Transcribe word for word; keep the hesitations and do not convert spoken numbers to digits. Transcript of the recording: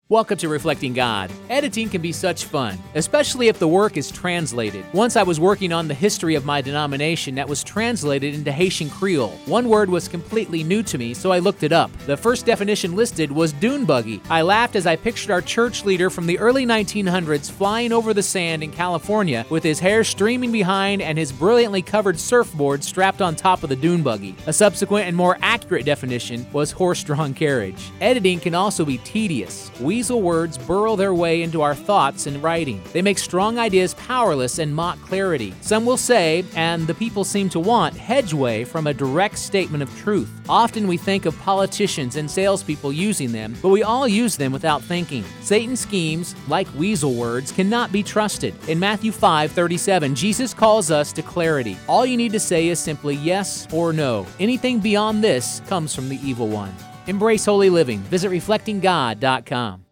Welcome to Reflecting God. Editing can be such fun, especially if the work is translated. Once I was working on the history of my denomination that was translated into Haitian Creole. One word was completely new to me, so I looked it up. The first definition listed was dune buggy. I laughed as I pictured our church leader from the early nineteen hundreds flying over the sand in California with his hair streaming behind and his brilliantly covered surfboard strapped on top of the dune buggy. A subsequent and more accurate definition was horse-drawn carriage. Editing can also be tedious. We Weasel words burrow their way into our thoughts and writing. They make strong ideas powerless and mock clarity. Some will say, and the people seem to want, hedgeway from a direct statement of truth. Often we think of politicians and salespeople using them, but we all use them without thinking. Satan's schemes, like weasel words, cannot be trusted. In Matthew five thirty-seven, Jesus calls us to clarity. All you need to say is simply yes or no. Anything beyond this comes from the evil one. Embrace holy living. Visit reflecting god dot com.